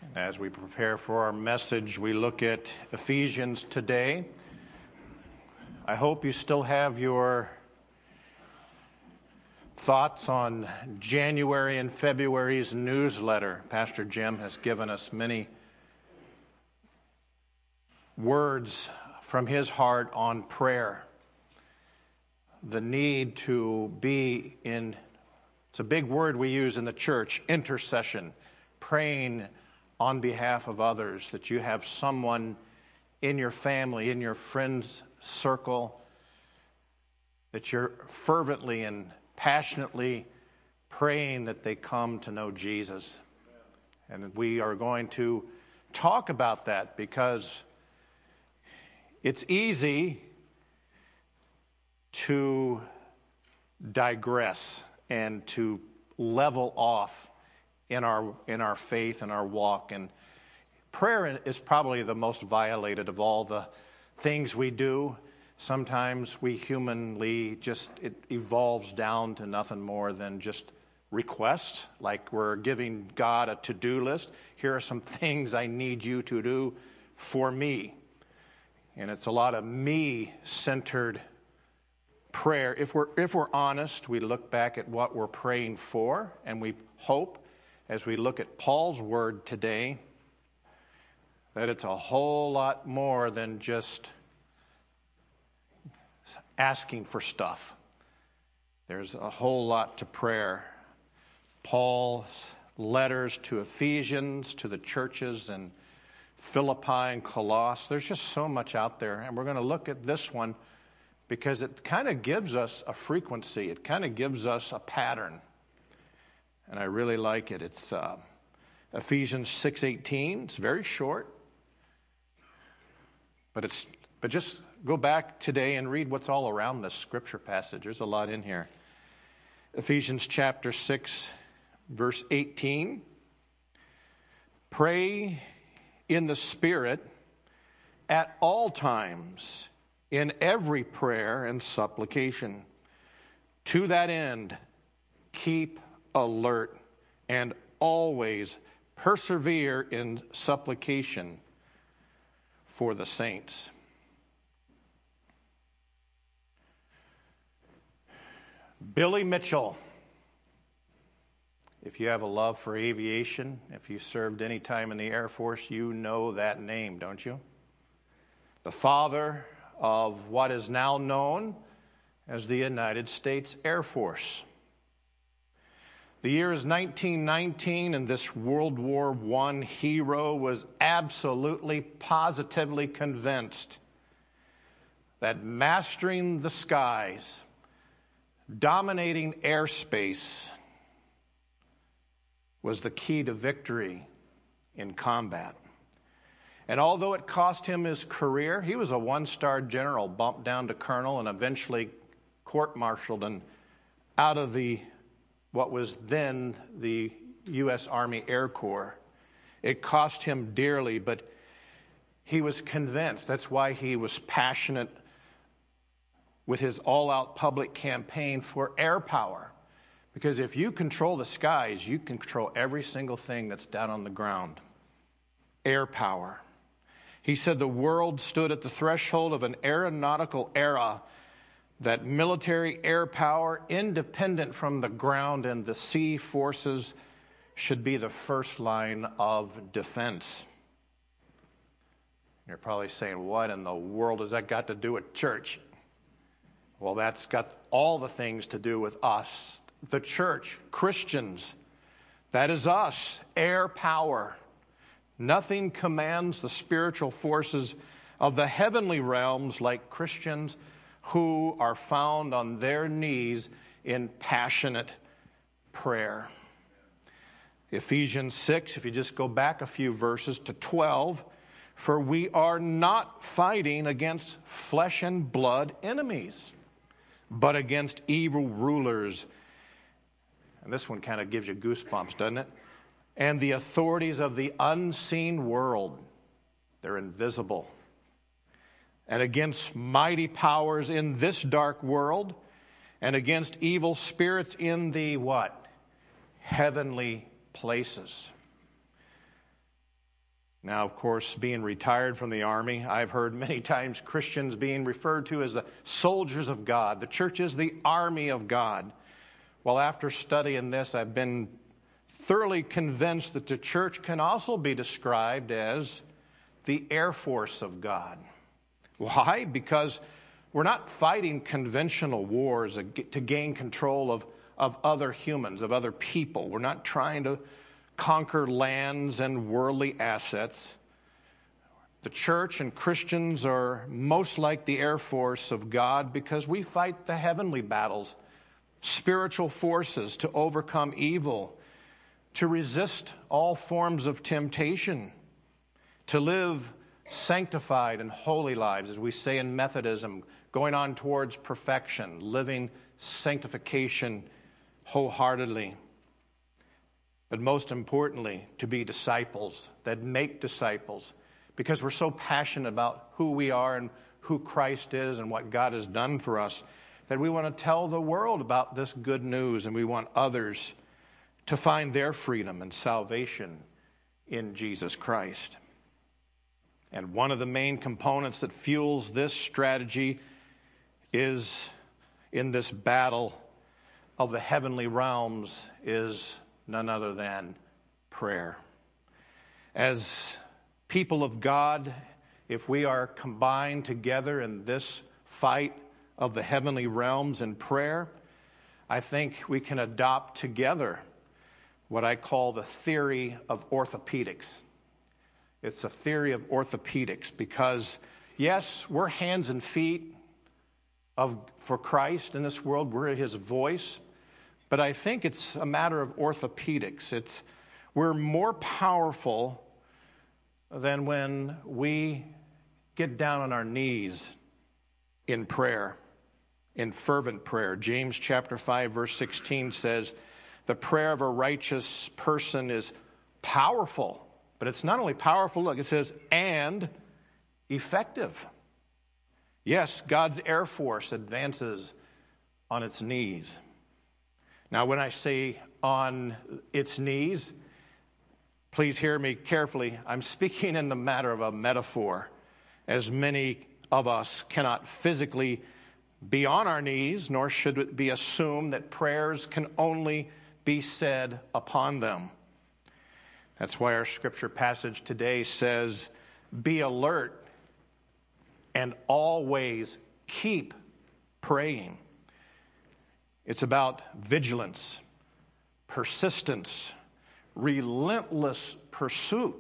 As we prepare for our message, we look at Ephesians today. I hope you still have your thoughts on January and February's newsletter. Pastor Jim has given us many words from his heart on prayer. The need to be in, it's a big word we use in the church, intercession, praying on behalf of others, that you have someone in your family, in your friends' circle, that you're fervently and passionately praying that they come to know Jesus. And we are going to talk about that because it's easy to digress and to level off in our faith and our walk. And prayer is probably the most violated of all the things we do. Sometimes we humanly it evolves down to nothing more than just requests, like we're giving God a to-do list. Here are some things I need you to do for me. And it's a lot of me-centered prayer. If we're honest, we look back at what we're praying for, and we hope, as we look at Paul's word today, that it's a whole lot more than just asking for stuff. There's a whole lot to prayer. Paul's letters to Ephesians, to the churches in Philippi and Colossus, there's just so much out there. And we're going to look at this one because it kind of gives us a frequency. It kind of gives us a pattern. And I really like it. It's Ephesians 6:18. It's very short. But just go back today and read what's all around this scripture passage. There's a lot in here. Ephesians chapter 6, verse 18. Pray in the Spirit at all times, in every prayer and supplication. To that end, keep alert and always persevere in supplication for the saints. Billy Mitchell. If you have a love for aviation, if you served any time in the Air Force, you know that name, don't you? The father of what is now known as the United States Air Force. The year is 1919, and this World War I hero was absolutely, positively convinced that mastering the skies, dominating airspace, was the key to victory in combat. And although it cost him his career, he was a one-star general, bumped down to colonel, and eventually court-martialed and out of what was then the U.S. Army Air Corps. It cost him dearly, but he was convinced. That's why he was passionate with his all-out public campaign for air power. Because if you control the skies, you can control every single thing that's down on the ground. Air power. He said the world stood at the threshold of an aeronautical era, that military air power, independent from the ground and the sea forces, should be the first line of defense. You're probably saying, what in the world has that got to do with church? Well, that's got all the things to do with us, the church, Christians. That is us, air power. Nothing commands the spiritual forces of the heavenly realms like Christians who are found on their knees in passionate prayer. Ephesians 6, if you just go back a few verses to 12, for we are not fighting against flesh and blood enemies, but against evil rulers. And this one kind of gives you goosebumps, doesn't it? And the authorities of the unseen world. They're invisible. And against mighty powers in this dark world, and against evil spirits in the what? Heavenly places. Now, of course, being retired from the Army, I've heard many times Christians being referred to as the soldiers of God. The church is the army of God. Well, after studying this, I've been thoroughly convinced that the church can also be described as the Air Force of God. Why? Because we're not fighting conventional wars to gain control of other humans, of other people. We're not trying to conquer lands and worldly assets. The church and Christians are most like the Air Force of God because we fight the heavenly battles, spiritual forces to overcome evil, to resist all forms of temptation, to live sanctified and holy lives, as we say in Methodism, going on towards perfection, living sanctification wholeheartedly. But most importantly, to be disciples that make disciples, because we're so passionate about who we are and who Christ is and what God has done for us, that we want to tell the world about this good news, and we want others to find their freedom and salvation in Jesus Christ. And one of the main components that fuels this strategy is, in this battle of the heavenly realms, is none other than prayer. As people of God, if we are combined together in this fight of the heavenly realms in prayer, I think we can adopt together what I call the theory of orthopedics. It's a theory of orthopedics because, yes, we're hands and feet for Christ in this world. We're his voice. But I think it's a matter of orthopedics. We're more powerful than when we get down on our knees in prayer, in fervent prayer. James chapter 5, verse 16 says, the prayer of a righteous person is powerful. But it's not only powerful, look, it says, and effective. Yes, God's Air Force advances on its knees. Now, when I say on its knees, please hear me carefully. I'm speaking in the matter of a metaphor, as many of us cannot physically be on our knees, nor should it be assumed that prayers can only be said upon them. That's why our scripture passage today says, be alert and always keep praying. It's about vigilance, persistence, relentless pursuit.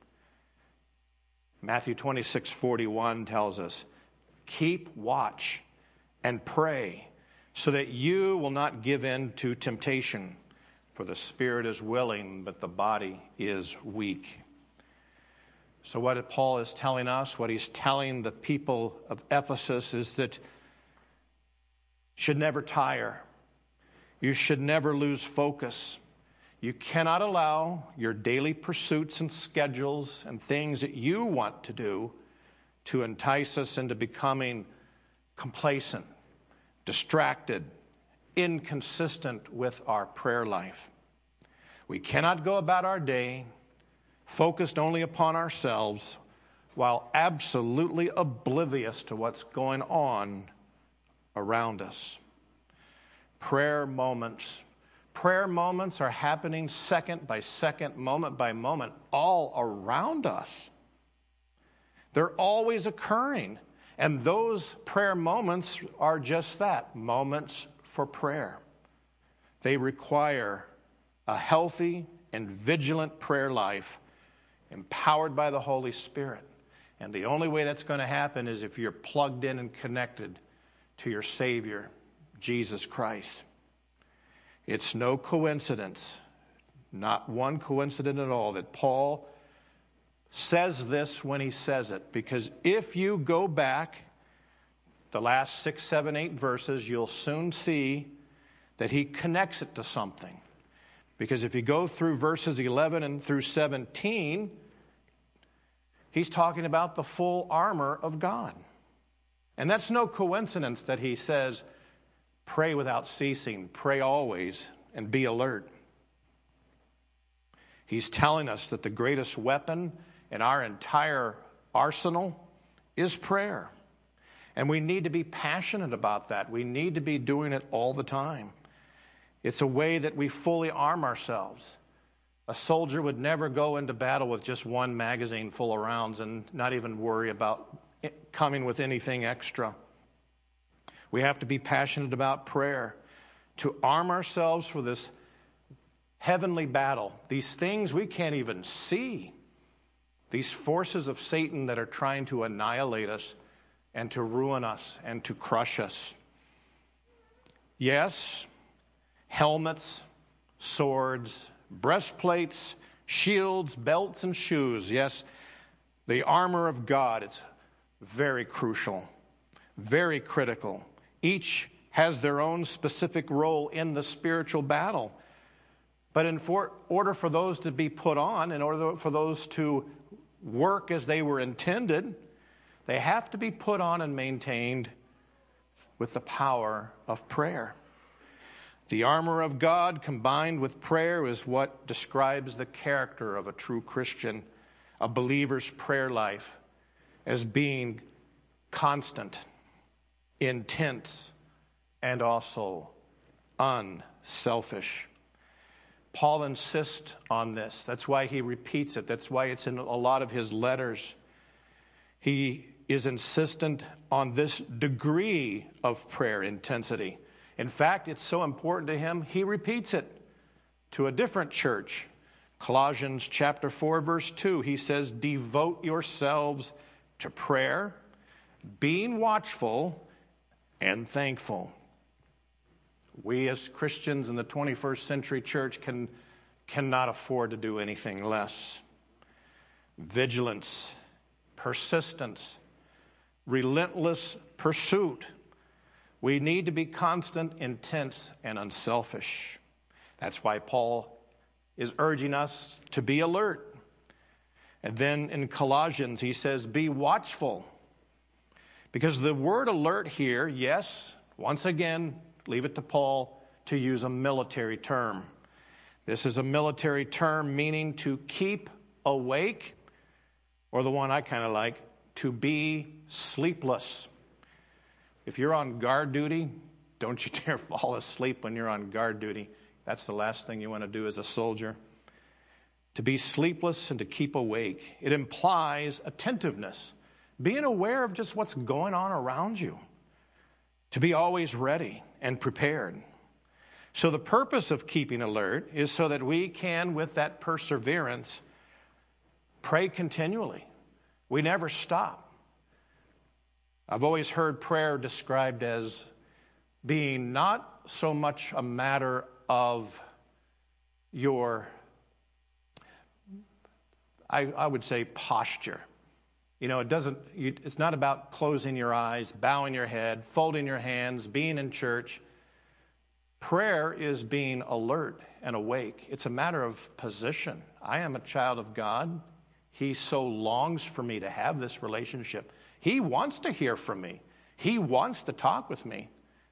Matthew 26:41 tells us, keep watch and pray so that you will not give in to temptation. For the spirit is willing, but the body is weak. So what Paul is telling us, what he's telling the people of Ephesus is that you should never tire. You should never lose focus. You cannot allow your daily pursuits and schedules and things that you want to do to entice us into becoming complacent, distracted, inconsistent with our prayer life. We cannot go about our day focused only upon ourselves while absolutely oblivious to what's going on around us. Prayer moments are happening second by second, moment by moment, all around us. They're always occurring. And those prayer moments are just that, moments for prayer. They require a healthy and vigilant prayer life empowered by the Holy Spirit. And the only way that's going to happen is if you're plugged in and connected to your Savior, Jesus Christ. It's no coincidence, not one coincidence at all, that Paul says this when he says it. Because if you go back the last 6, 7, 8 verses, you'll soon see that he connects it to something. Because if you go through verses 11 and through 17, he's talking about the full armor of God. And that's no coincidence that he says, pray without ceasing, pray always, and be alert. He's telling us that the greatest weapon in our entire arsenal is prayer. And we need to be passionate about that. We need to be doing it all the time. It's a way that we fully arm ourselves. A soldier would never go into battle with just one magazine full of rounds and not even worry about coming with anything extra. We have to be passionate about prayer to arm ourselves for this heavenly battle. These things we can't even see. These forces of Satan that are trying to annihilate us and to ruin us and to crush us. Yes, helmets, swords, breastplates, shields, belts, and shoes. Yes, the armor of God, it's very crucial, very critical. Each has their own specific role in the spiritual battle. But in order for those to be put on, in order for those to work as they were intended, they have to be put on and maintained with the power of prayer. The armor of God combined with prayer is what describes the character of a true Christian, a believer's prayer life, as being constant, intense, and also unselfish. Paul insists on this. That's why he repeats it. That's why it's in a lot of his letters. He is insistent on this degree of prayer intensity. In fact, it's so important to him, he repeats it to a different church. Colossians chapter 4, verse 2, he says, "Devote yourselves to prayer, being watchful and thankful." We as Christians in the 21st century church cannot afford to do anything less. Vigilance, persistence, relentless pursuit. We need to be constant, intense, and unselfish. That's why Paul is urging us to be alert. And then in Colossians, he says, be watchful. Because the word alert here, yes, once again, leave it to Paul to use a military term. This is a military term meaning to keep awake, or the one I kind of like, to be sleepless. If you're on guard duty, don't you dare fall asleep when you're on guard duty. That's the last thing you want to do as a soldier. To be sleepless and to keep awake. It implies attentiveness, being aware of just what's going on around you. To be always ready and prepared. So the purpose of keeping alert is so that we can, with that perseverance, pray continually. We never stop. I've always heard prayer described as being not so much a matter of your, I would say, posture. You know, it's not about closing your eyes, bowing your head, folding your hands, being in church. Prayer is being alert and awake. It's a matter of position. I am a child of God. He so longs for me to have this relationship. He wants to hear from me. He wants to talk with me.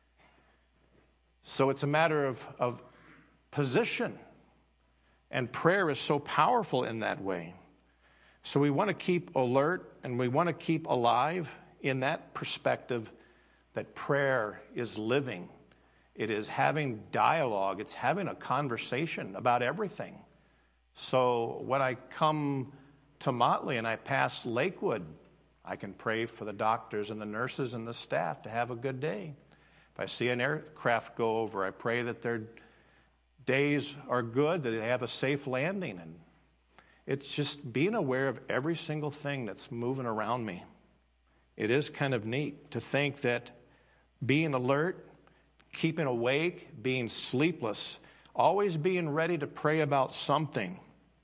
So it's a matter of position. And prayer is so powerful in that way. So we want to keep alert and we want to keep alive in that perspective that prayer is living. It is having dialogue. It's having a conversation about everything. So when I come to Motley and I pass Lakewood, I can pray for the doctors and the nurses and the staff to have a good day. If I see an aircraft go over, I pray that their days are good, that they have a safe landing. And it's just being aware of every single thing that's moving around me. It is kind of neat to think that being alert, keeping awake, being sleepless, always being ready to pray about something,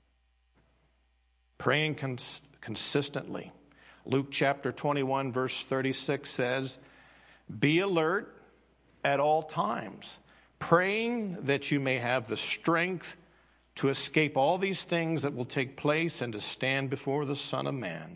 praying consistently. Luke chapter 21, verse 36 says, be alert at all times, praying that you may have the strength to escape all these things that will take place and to stand before the Son of Man.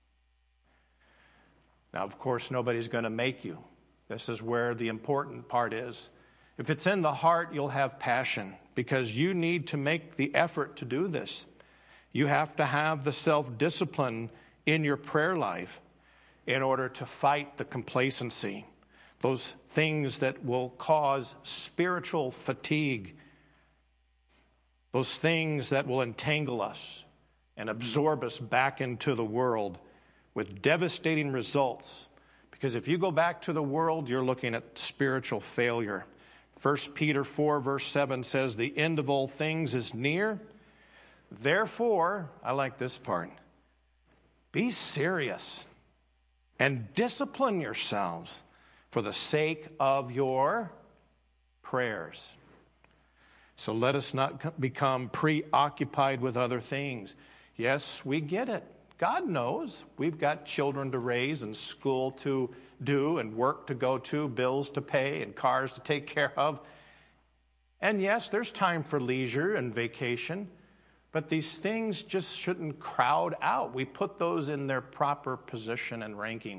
Now, of course, nobody's going to make you. This is where the important part is. If it's in the heart, you'll have passion because you need to make the effort to do this. You have to have the self-discipline in your prayer life in order to fight the complacency, those things that will cause spiritual fatigue, those things that will entangle us and absorb us back into the world with devastating results. Because if you go back to the world, you're looking at spiritual failure. 1 Peter 4, verse 7 says, the end of all things is near. Therefore, I like this part, be serious and discipline yourselves for the sake of your prayers. So let us not become preoccupied with other things. Yes, we get it. God knows we've got children to raise and school to do and work to go to, bills to pay and cars to take care of. And yes, there's time for leisure and vacation, but these things just shouldn't crowd out. We put those in their proper position and ranking.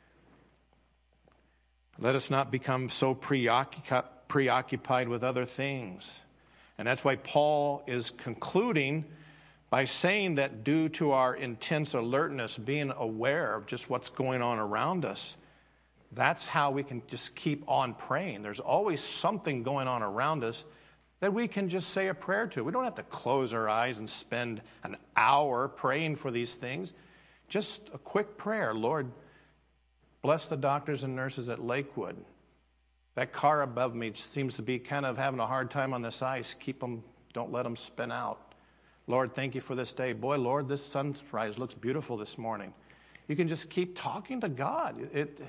Let us not become so preoccupied with other things. And that's why Paul is concluding by saying that due to our intense alertness, being aware of just what's going on around us, that's how we can just keep on praying. There's always something going on around us that we can just say a prayer to. We don't have to close our eyes and spend an hour praying for these things. Just a quick prayer. Lord, bless the doctors and nurses at Lakewood. That car above me seems to be kind of having a hard time on this ice. Keep them, don't let them spin out. Lord, thank you for this day. Boy, Lord, this sunrise looks beautiful this morning. You can just keep talking to God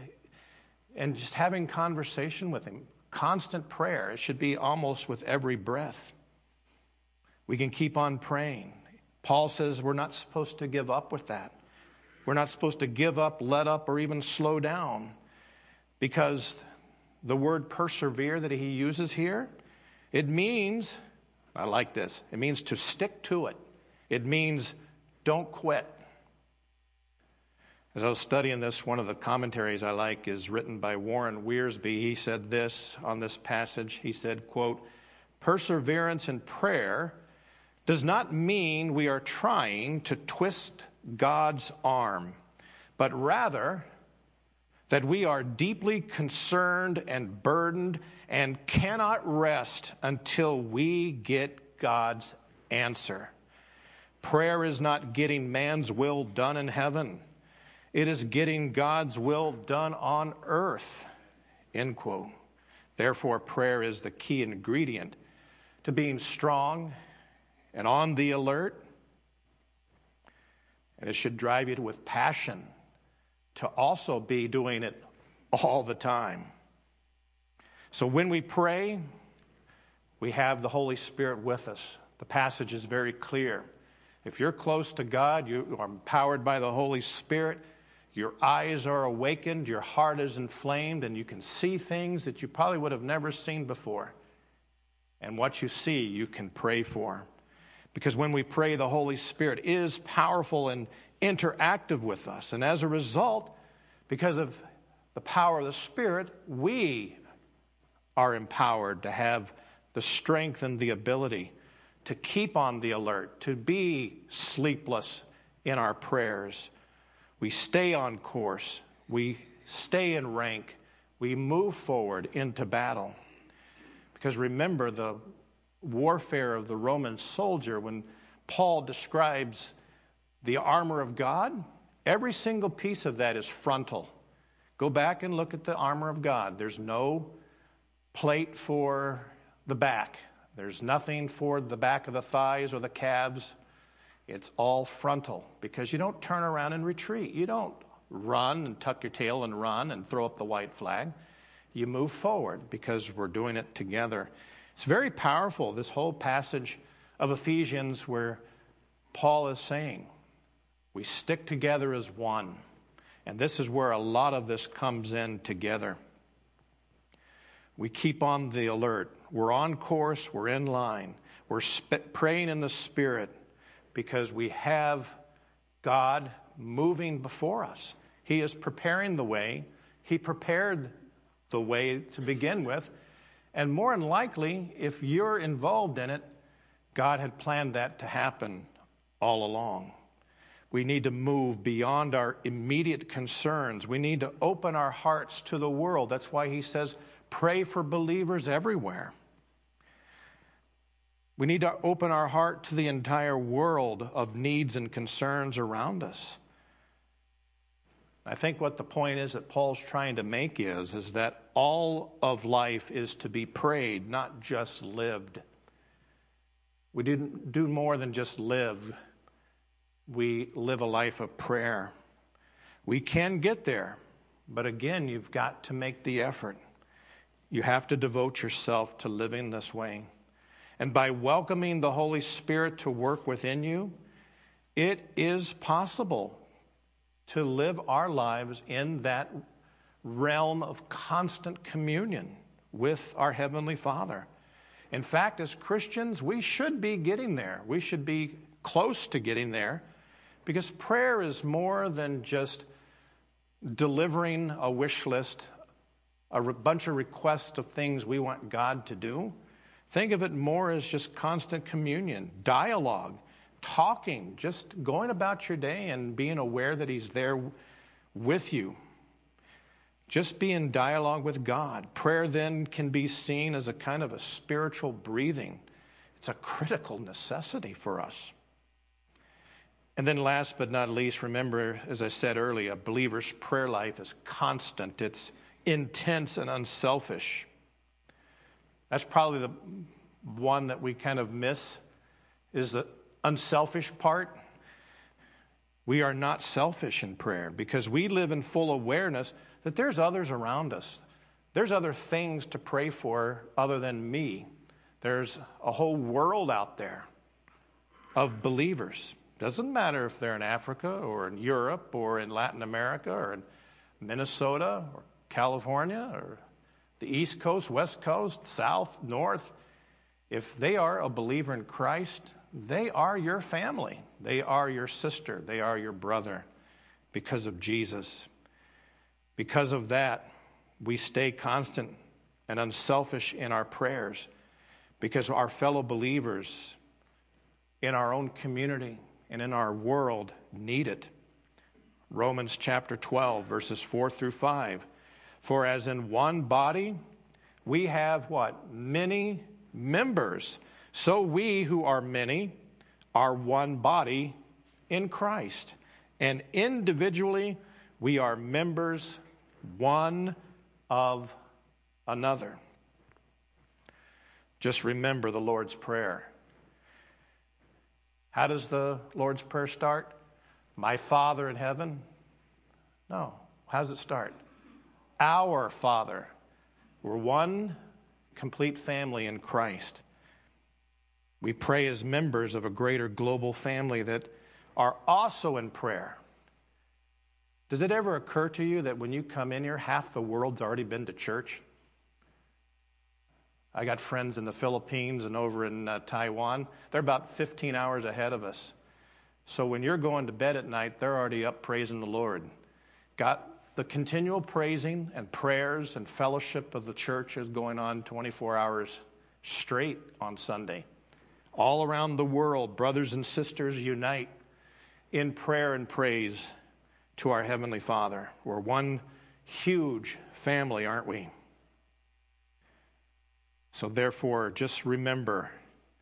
and just having conversation with him. Constant prayer. It should be almost with every breath. We can keep on praying. Paul says we're not supposed to give up with that. We're not supposed to give up, let up, or even slow down, because the word persevere that he uses here, it means, I like this, it means to stick to it. It means don't quit. As I was studying this, one of the commentaries I like is written by Warren Wiersbe. He said this on this passage. He said, quote, perseverance in prayer does not mean we are trying to twist God's arm, but rather that we are deeply concerned and burdened and cannot rest until we get God's answer. Prayer is not getting man's will done in heaven. It is getting God's will done on earth, end quote. Therefore, prayer is the key ingredient to being strong and on the alert. And it should drive you with passion to also be doing it all the time. So when we pray, we have the Holy Spirit with us. The passage is very clear. If you're close to God, you are empowered by the Holy Spirit, your eyes are awakened, your heart is inflamed, and you can see things that you probably would have never seen before. And what you see, you can pray for. Because when we pray, the Holy Spirit is powerful and interactive with us. And as a result, because of the power of the Spirit, we are empowered to have the strength and the ability to keep on the alert, to be sleepless in our prayers. We stay on course. We stay in rank. We move forward into battle. Because remember the warfare of the Roman soldier, when Paul describes the armor of God, every single piece of that is frontal. Go back and look at the armor of God. There's no plate for the back. There's nothing for the back of the thighs or the calves. It's all frontal, because you don't turn around and retreat. You don't run and tuck your tail and run and throw up the white flag. You move forward because we're doing it together. It's very powerful, this whole passage of Ephesians where Paul is saying we stick together as one. And this is where a lot of this comes in together. We keep on the alert. We're on course. We're in line. We're praying in the Spirit because we have God moving before us. He is preparing the way. He prepared the way to begin with. And more than likely, if you're involved in it, God had planned that to happen all along. We need to move beyond our immediate concerns. We need to open our hearts to the world. That's why he says, pray for believers everywhere. We need to open our heart to the entire world of needs and concerns around us. I think what the point is that Paul's trying to make is that all of life is to be prayed, not just lived. We didn't do more than just live. We live a life of prayer. We can get there, but again, you've got to make the effort. You have to devote yourself to living this way. And by welcoming the Holy Spirit to work within you, it is possible to live our lives in that realm of constant communion with our Heavenly Father. In fact, as Christians, we should be getting there. We should be close to getting there, because prayer is more than just delivering a wish list, a bunch of requests of things we want God to do. Think of it more as just constant communion, dialogue, talking, just going about your day and being aware that He's there with you. Just be in dialogue with God. Prayer then can be seen as a kind of a spiritual breathing. It's a critical necessity for us. And then last but not least, remember, as I said earlier, a believer's prayer life is constant. It's intense and unselfish. That's probably the one that we kind of miss, is the unselfish part. We are not selfish in prayer because we live in full awareness that there's others around us. There's other things to pray for other than me. There's a whole world out there of believers. Doesn't matter if they're in Africa or in Europe or in Latin America or in Minnesota or California or the East Coast, West Coast, South, North. If they are a believer in Christ, they are your family. They are your sister. They are your brother because of Jesus. Because of that, we stay constant and unselfish in our prayers because our fellow believers in our own community and in our world need it. Romans chapter 12, verses 4 through 5. For as in one body we have what? Many members. So we who are many are one body in Christ. And individually we are members one of another. Just remember the Lord's Prayer. How does the Lord's Prayer start? My Father in heaven? No. How does it start? Our Father. We're one complete family in Christ. We pray as members of a greater global family that are also in prayer. Does it ever occur to you that when you come in here, half the world's already been to church? I got friends in the Philippines and over in Taiwan. They're about 15 hours ahead of us. So when you're going to bed at night, they're already up praising the Lord. Got the continual praising and prayers and fellowship of the church is going on 24 hours straight on Sunday. All around the world, brothers and sisters unite in prayer and praise to our Heavenly Father. We're one huge family, aren't we? So therefore, just remember,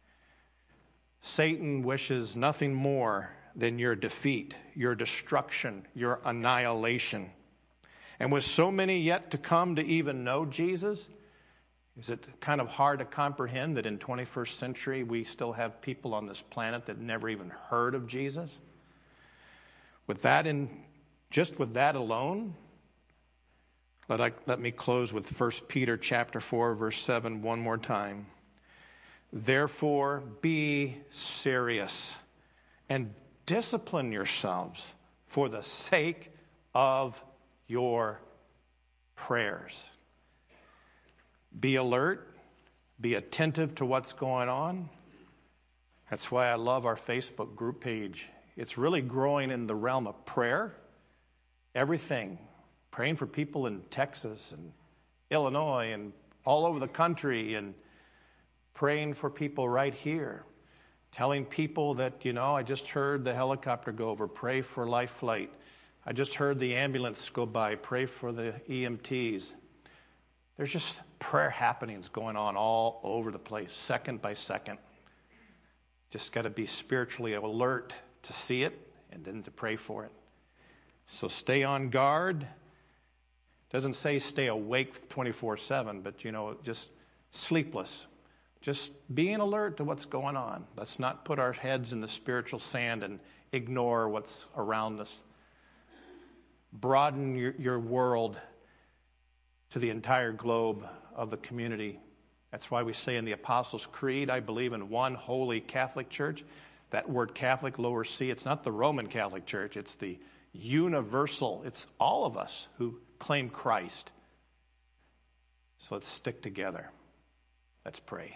Satan wishes nothing more than your defeat, your destruction, your annihilation. And with so many yet to come to even know Jesus, is it kind of hard to comprehend that in 21st century we still have people on this planet that never even heard of Jesus? With that just with that alone, let me close with 1 Peter chapter 4, verse 7 one more time. Therefore, be serious and discipline yourselves for the sake of your prayers. Be alert. Be attentive to what's going on. That's why I love our Facebook group page. It's really growing in the realm of prayer. Everything. Praying for people in Texas and Illinois and all over the country, and praying for people right here. telling people that, I just heard the helicopter go over, pray for life flight. I just heard the ambulance go by, pray for the EMTs. There's just prayer happenings going on all over the place, second by second. Just got to be spiritually alert to see it and then to pray for it. So stay on guard. Doesn't say stay awake 24/7, but, just sleepless. Just being alert to what's going on. Let's not put our heads in the spiritual sand and ignore what's around us. Broaden your world to the entire globe of the community. That's why we say in the Apostles' Creed, I believe in one holy Catholic Church. That word Catholic, lower C, it's not the Roman Catholic Church. It's the universal. It's all of us who claim Christ. So let's stick together. Let's pray.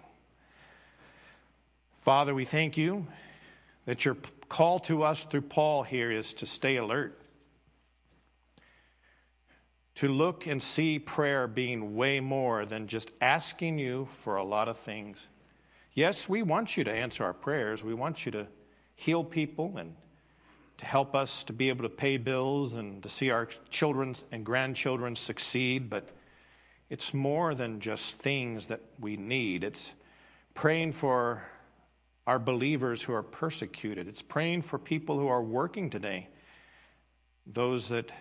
Father, we thank you that your call to us through Paul here is to stay alert. To look and see prayer being way more than just asking you for a lot of things. Yes, we want you to answer our prayers. We want you to heal people and to help us to be able to pay bills and to see our children and grandchildren succeed. But it's more than just things that we need. It's praying for our believers who are persecuted. It's praying for people who are working today. Those that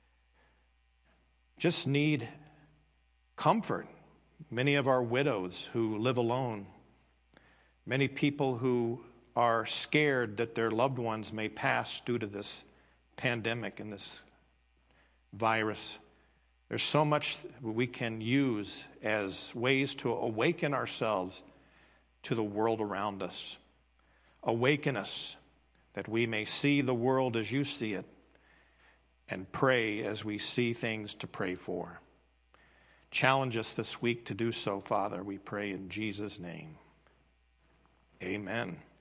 just need comfort. Many of our widows who live alone. Many people who are scared that their loved ones may pass due to this pandemic and this virus. There's so much we can use as ways to awaken ourselves to the world around us. Awaken us that we may see the world as you see it and pray as we see things to pray for. Challenge us this week to do so, Father, we pray in Jesus' name. Amen.